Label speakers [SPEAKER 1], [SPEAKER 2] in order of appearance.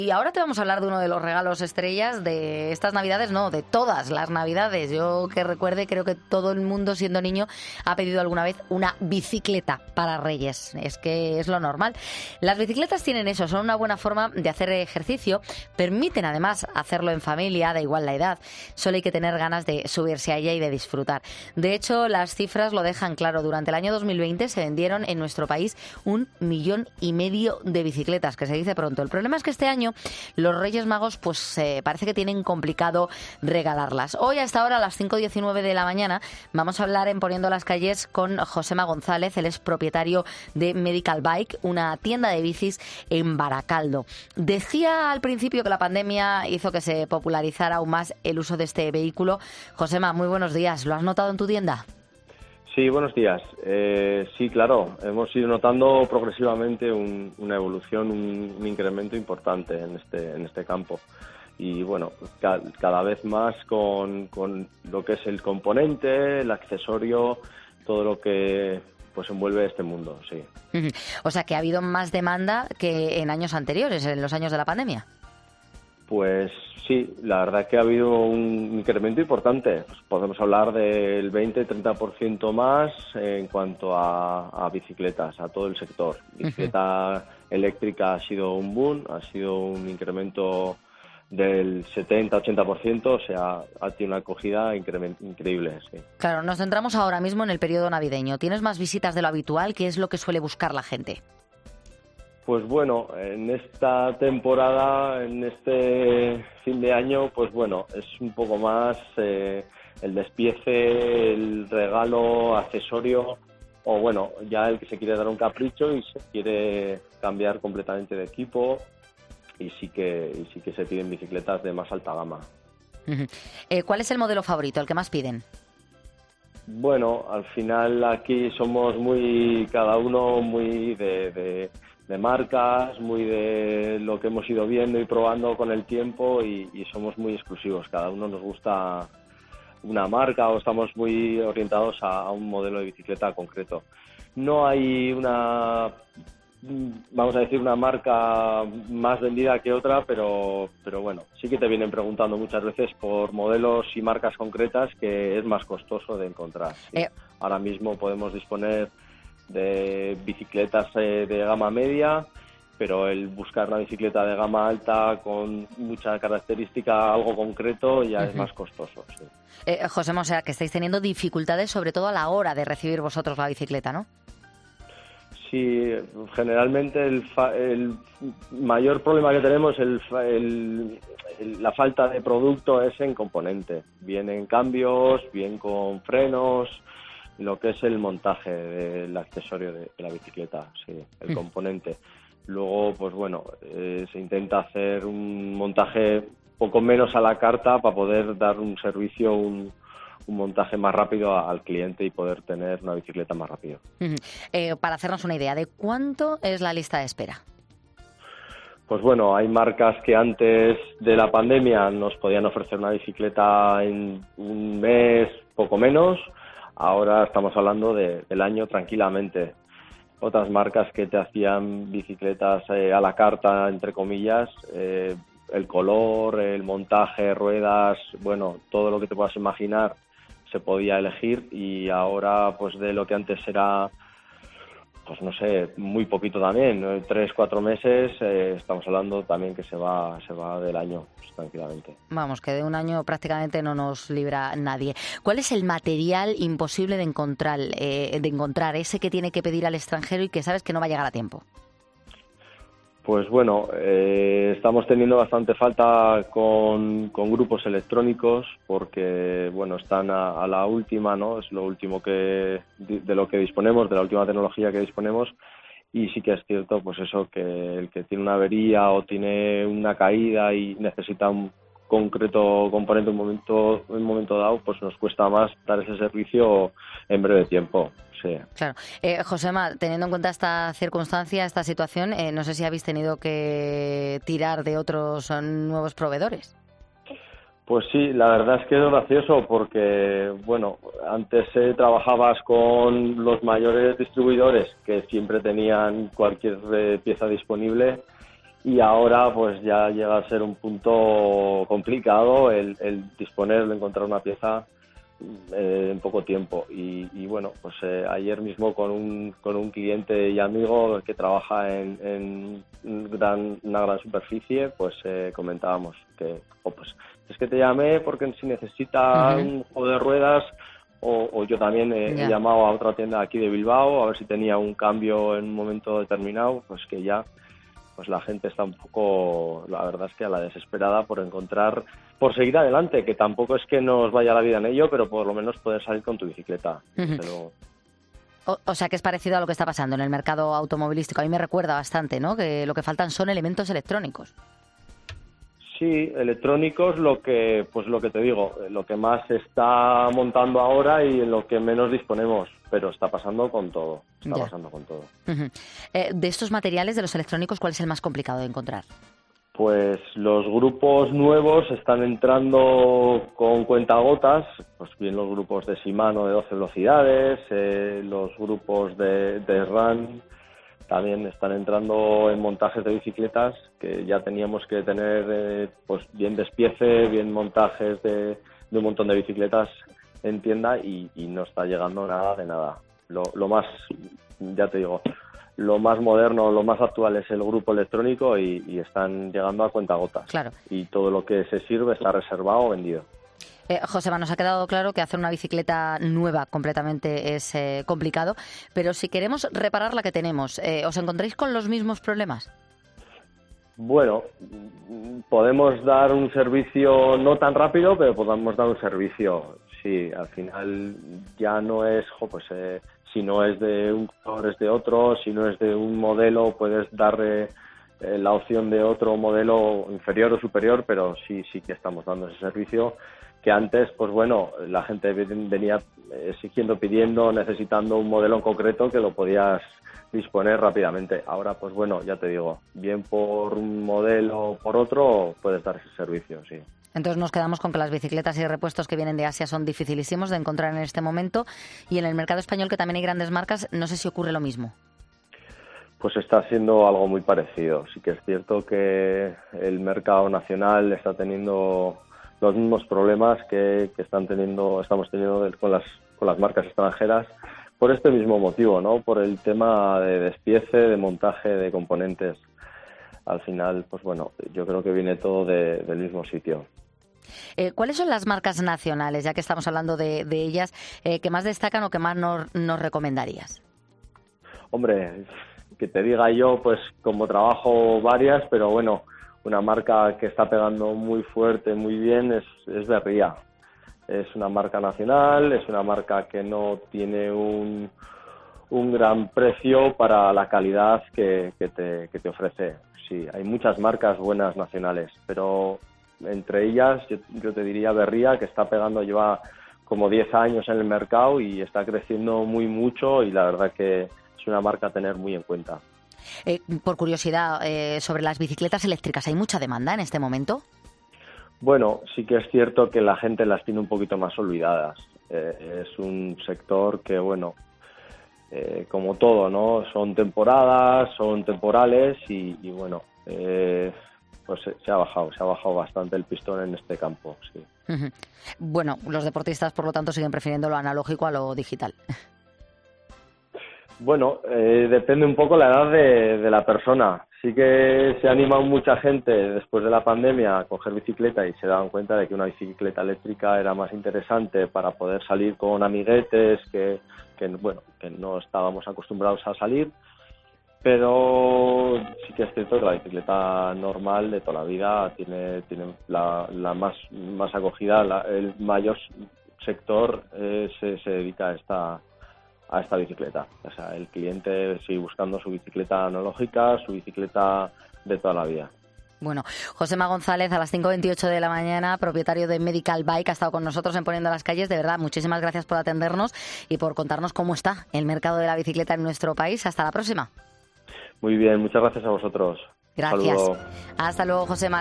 [SPEAKER 1] Y ahora te vamos a hablar de uno de los regalos estrellas de estas Navidades, no, de todas las Navidades. Yo que recuerde, creo que todo el mundo siendo niño ha pedido alguna vez una bicicleta para Reyes. Es que es lo normal. Las bicicletas tienen eso, son una buena forma de hacer ejercicio, permiten además hacerlo en familia, da igual la edad. Solo hay que tener ganas de subirse a ella y de disfrutar. De hecho, las cifras lo dejan claro. Durante el año 2020 se vendieron en nuestro país 1,5 millones de bicicletas, que se dice pronto. El problema es que este año los Reyes Magos pues parece que tienen complicado regalarlas. Hoy a esta hora, a las 5:19 de la mañana, vamos a hablar en Poniendo las Calles con Josema González. Él es propietario de Medical Bike, una tienda de bicis en Baracaldo. Decía al principio que la pandemia hizo que se popularizara aún más el uso de este vehículo. Josema, muy buenos días. ¿Lo has notado en tu tienda?
[SPEAKER 2] Sí, buenos días. Sí, claro, hemos ido notando progresivamente una evolución, un incremento importante en este campo. Y bueno, cada vez más con lo que es el componente, el accesorio, todo lo que pues envuelve este mundo, sí.
[SPEAKER 1] O sea, que ha habido más demanda que en años anteriores, en los años de la pandemia.
[SPEAKER 2] Pues sí, la verdad que ha habido un incremento importante. Pues podemos hablar del 20-30% más en cuanto a bicicletas, a todo el sector. Bicicleta eléctrica ha sido un boom, ha sido un incremento del 70-80%, o sea, ha tenido una acogida increíble. Sí.
[SPEAKER 1] Claro, nos centramos ahora mismo en el periodo navideño. ¿Tienes más visitas de lo habitual? ¿Qué es lo que suele buscar la gente?
[SPEAKER 2] Pues bueno, en esta temporada, en este fin de año, pues bueno, es un poco más el despiece, el regalo, accesorio, o bueno, ya el que se quiere dar un capricho y se quiere cambiar completamente de equipo y sí que se piden bicicletas de más alta gama.
[SPEAKER 1] ¿Cuál es el modelo favorito, el que más piden?
[SPEAKER 2] Bueno, al final aquí somos cada uno muy de marcas, muy de lo que hemos ido viendo y probando con el tiempo y somos muy exclusivos. Cada uno nos gusta una marca o estamos muy orientados a un modelo de bicicleta concreto. No hay vamos a decir, una marca más vendida que otra, pero bueno, sí que te vienen preguntando muchas veces por modelos y marcas concretas que es más costoso de encontrar. ¿Sí? Ahora mismo podemos disponer de bicicletas de gama media, pero el buscar una bicicleta de gama alta con mucha característica, algo concreto, ya es más costoso. Sí.
[SPEAKER 1] José, o sea, que estáis teniendo dificultades sobre todo a la hora de recibir vosotros la bicicleta, ¿no?
[SPEAKER 2] Sí, generalmente el mayor problema que tenemos la falta de producto es en componente, bien en cambios, bien con frenos, lo que es el montaje del accesorio de la bicicleta, sí, el componente. Luego, pues bueno, se intenta hacer un montaje poco menos a la carta para poder dar un servicio, un montaje más rápido al cliente y poder tener una bicicleta más rápido.
[SPEAKER 1] Para hacernos una idea, ¿de cuánto es la lista de espera?
[SPEAKER 2] Pues bueno, hay marcas que antes de la pandemia nos podían ofrecer una bicicleta en un mes, poco menos. Ahora estamos hablando del año tranquilamente. Otras marcas que te hacían bicicletas a la carta, entre comillas, el color, el montaje, ruedas, bueno, todo lo que te puedas imaginar se podía elegir y ahora pues de lo que antes era, pues no sé, muy poquito también, 3-4 meses, estamos hablando también que se va del año pues, tranquilamente.
[SPEAKER 1] Vamos, que de un año prácticamente no nos libra nadie. ¿Cuál es el material imposible de encontrar, ese que tiene que pedir al extranjero y que sabes que no va a llegar a tiempo?
[SPEAKER 2] Pues bueno, estamos teniendo bastante falta con grupos electrónicos porque bueno, están a la última, ¿no? Es lo último de lo que disponemos, de la última tecnología que disponemos y sí que es cierto pues eso, que el que tiene una avería o tiene una caída y necesita un concreto componente en un momento dado, pues nos cuesta más dar ese servicio en breve tiempo. Sí.
[SPEAKER 1] Claro. Josema, teniendo en cuenta esta circunstancia, esta situación, no sé si habéis tenido que tirar de otros nuevos proveedores.
[SPEAKER 2] Pues sí, la verdad es que es gracioso porque, bueno, antes trabajabas con los mayores distribuidores que siempre tenían cualquier pieza disponible y ahora pues ya llega a ser un punto complicado el disponer de encontrar una pieza en poco tiempo. Y bueno, pues ayer mismo con un cliente y amigo que trabaja en una gran superficie, pues comentábamos que pues es que te llamé porque si necesita un juego de ruedas, o yo también he llamado a otra tienda aquí de Bilbao a ver si tenía un cambio en un momento determinado, pues que ya pues la gente está un poco, la verdad es que a la desesperada por seguir adelante, que tampoco es que nos vaya la vida en ello, pero por lo menos poder salir con tu bicicleta. Pero...
[SPEAKER 1] O sea que es parecido a lo que está pasando en el mercado automovilístico. A mí me recuerda bastante, ¿no? Que lo que faltan son elementos electrónicos.
[SPEAKER 2] Sí, electrónicos, lo que te digo, lo que más se está montando ahora y en lo que menos disponemos, pero está pasando con todo, pasando con todo.
[SPEAKER 1] De estos materiales, de los electrónicos, ¿cuál es el más complicado de encontrar?
[SPEAKER 2] Pues los grupos nuevos están entrando con cuentagotas, pues bien los grupos de Shimano de 12 velocidades, los grupos de SRAM, también están entrando en montajes de bicicletas que ya teníamos que tener pues bien despiece, bien montajes de un montón de bicicletas en tienda y no está llegando nada de nada. Lo más, ya te digo, lo más moderno, lo más actual es el grupo electrónico y están llegando a cuentagotas.
[SPEAKER 1] Claro.
[SPEAKER 2] Y todo lo que se sirve está reservado o vendido.
[SPEAKER 1] Josema, nos ha quedado claro que hacer una bicicleta nueva completamente es complicado, pero si queremos reparar la que tenemos, ¿os encontráis con los mismos problemas?
[SPEAKER 2] Bueno, podemos dar un servicio no tan rápido, pero podemos dar un servicio. Sí, al final ya no es, si no es de un color es de otro, si no es de un modelo puedes darle la opción de otro modelo inferior o superior, pero sí que estamos dando ese servicio. Que antes, pues bueno, la gente venía exigiendo, pidiendo, necesitando un modelo en concreto que lo podías disponer rápidamente. Ahora, pues bueno, ya te digo, bien por un modelo o por otro, puedes dar ese servicio, sí.
[SPEAKER 1] Entonces nos quedamos con que las bicicletas y repuestos que vienen de Asia son dificilísimos de encontrar en este momento, y en el mercado español, que también hay grandes marcas, no sé si ocurre lo mismo.
[SPEAKER 2] Pues está siendo algo muy parecido. Sí que es cierto que el mercado nacional está teniendo los mismos problemas que estamos teniendo con las marcas extranjeras, por este mismo motivo, ¿no? Por el tema de despiece, de montaje de componentes. Al final, pues bueno, yo creo que viene todo del mismo sitio.
[SPEAKER 1] ¿Cuáles son las marcas nacionales, ya que estamos hablando de ellas, que más destacan o que más nos recomendarías?
[SPEAKER 2] Hombre, que te diga yo, pues como trabajo varias, pero bueno, una marca que está pegando muy fuerte, muy bien, es Berría. Es una marca nacional, es una marca que no tiene un gran precio para la calidad que te ofrece. Sí, hay muchas marcas buenas nacionales, pero entre ellas yo te diría Berría, que está pegando, lleva como 10 años en el mercado y está creciendo muy mucho, y la verdad que es una marca a tener muy en cuenta.
[SPEAKER 1] Por curiosidad, sobre las bicicletas eléctricas, ¿hay mucha demanda en este momento?
[SPEAKER 2] Bueno, sí que es cierto que la gente las tiene un poquito más olvidadas. Es un sector que, bueno, como todo, ¿no? Son temporadas, son temporales y bueno, pues se ha bajado bastante el pistón en este campo, sí.
[SPEAKER 1] Bueno, los deportistas, por lo tanto, siguen prefiriendo lo analógico a lo digital.
[SPEAKER 2] Bueno, depende un poco la edad de la persona. Sí que se ha animado mucha gente después de la pandemia a coger bicicleta y se daban cuenta de que una bicicleta eléctrica era más interesante para poder salir con amiguetes que no estábamos acostumbrados a salir. Pero sí que es cierto que la bicicleta normal de toda la vida tiene la más acogida, el mayor sector se dedica a esta bicicleta. O sea, el cliente sigue buscando su bicicleta analógica, su bicicleta de toda la vida.
[SPEAKER 1] Bueno, Josema González, a las 5:28 de la mañana, propietario de Medical Bike, ha estado con nosotros en Poniendo las Calles. De verdad, muchísimas gracias por atendernos y por contarnos cómo está el mercado de la bicicleta en nuestro país. Hasta la próxima.
[SPEAKER 2] Muy bien, muchas gracias a vosotros.
[SPEAKER 1] Gracias. Hasta luego, Josema.